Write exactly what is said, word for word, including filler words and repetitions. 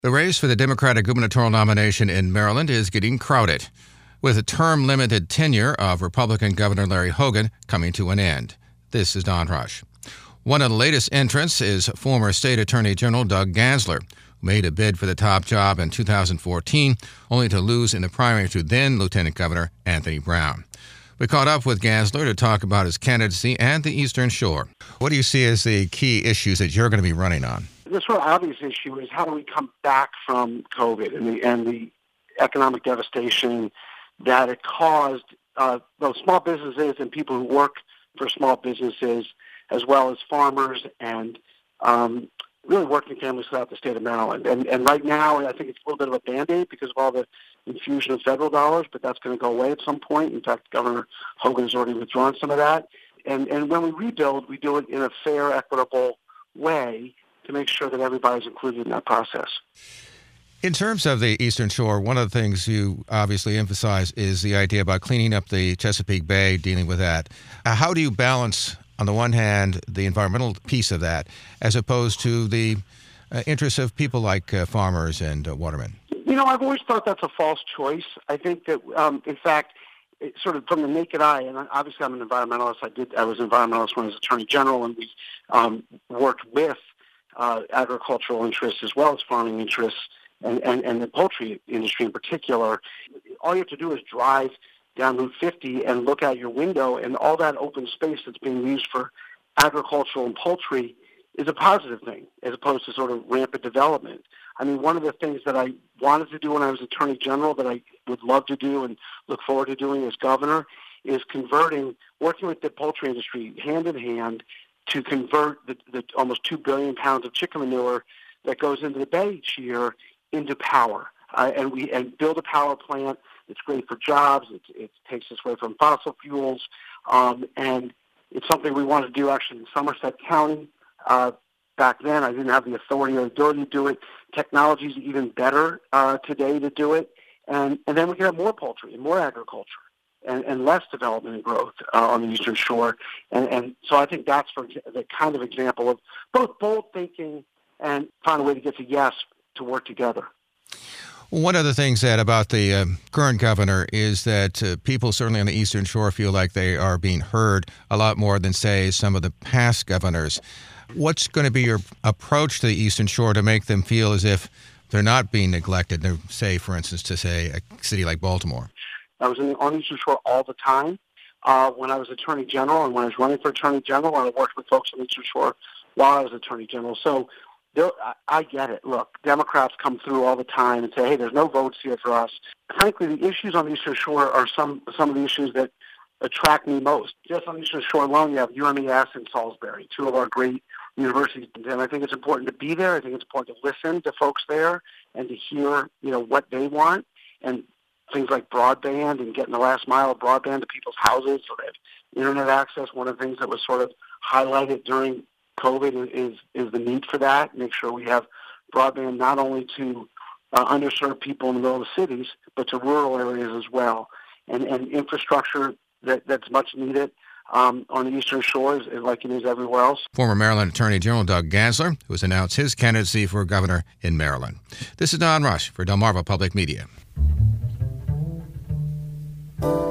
The race for the Democratic gubernatorial nomination in Maryland is getting crowded, with a term-limited tenure of Republican Governor Larry Hogan coming to an end. This is Don Rush. One of the latest entrants is former State Attorney General Doug Gansler, who made a bid for the top job in two thousand fourteen, only to lose in the primary to then Lieutenant Governor Anthony Brown. We caught up with Gansler to talk about his candidacy and the Eastern Shore. What do you see as the key issues that you're going to be running on? The sort of obvious issue is how do we come back from COVID and the, and the economic devastation that it caused uh, both small businesses and people who work for small businesses, as well as farmers and um, really working families throughout the state of Maryland. And, and right now, I think it's a little bit of a Band-Aid because of all the infusion of federal dollars, but that's going to go away at some point. In fact, Governor Hogan has already withdrawn some of that. And, and when we rebuild, we do it in a fair, equitable way to make sure that everybody's included in that process. In terms of the Eastern Shore, one of the things you obviously emphasize is the idea about cleaning up the Chesapeake Bay, dealing with that. Uh, how do you balance, on the one hand, the environmental piece of that, as opposed to the uh, interests of people like uh, farmers and uh, watermen? You know, I've always thought that's a false choice. I think that, um, in fact, it, sort of from the naked eye, and obviously I'm an environmentalist. I did. I was an environmentalist when I was Attorney General, and we um, worked with uh, agricultural interests as well as farming interests, and, and, and the poultry industry in particular. All you have to do is drive down Route fifty and look out your window, and all that open space that's being used for agricultural and poultry is a positive thing, as opposed to sort of rampant development. I mean, one of the things that I wanted to do when I was Attorney General that I would love to do and look forward to doing as governor is converting, working with the poultry industry hand in hand to convert the, the almost two billion pounds of chicken manure that goes into the bay each year into power. Uh, and we and build a power plant that's great for jobs. It, it takes us away from fossil fuels. Um, and it's something we want to do actually in Somerset County. Uh, back then, I didn't have the authority or ability to do it. Technology is even better uh, today to do it. And, and then we can have more poultry and more agriculture and, and less development and growth uh, on the Eastern Shore. And, and so I think that's for the kind of example of both bold thinking and find a way to get to yes to work together. One of the things that about the uh, current governor is that uh, people certainly on the Eastern Shore feel like they are being heard a lot more than, say, some of the past governors. What's going to be your approach to the Eastern Shore to make them feel as if they're not being neglected, say, for instance, to, say, a city like Baltimore? I was in the, on the Eastern Shore all the time uh, when I was Attorney General, and when I was running for Attorney General, I worked with folks on the Eastern Shore while I was Attorney General. So I, I get it. Look, Democrats come through all the time and say, hey, there's no votes here for us. Frankly, the issues on the Eastern Shore are some, some of the issues that attract me most. Just on the Eastern Shore alone, you have U M E S and Salisbury, two of our great universities. And I think it's important to be there. I think it's important to listen to folks there and to hear, you know, what they want. And things like broadband and getting the last mile of broadband to people's houses so they have internet access. One of the things that was sort of highlighted during COVID is is the need for that. Make sure we have broadband not only to uh, underserved people in the middle of the cities, but to rural areas as well. And, and infrastructure that, that's much needed um, on the Eastern Shore is, is like it is everywhere else. Former Maryland Attorney General Doug Gansler, who has announced his candidacy for governor in Maryland. This is Don Rush for Delmarva Public Media.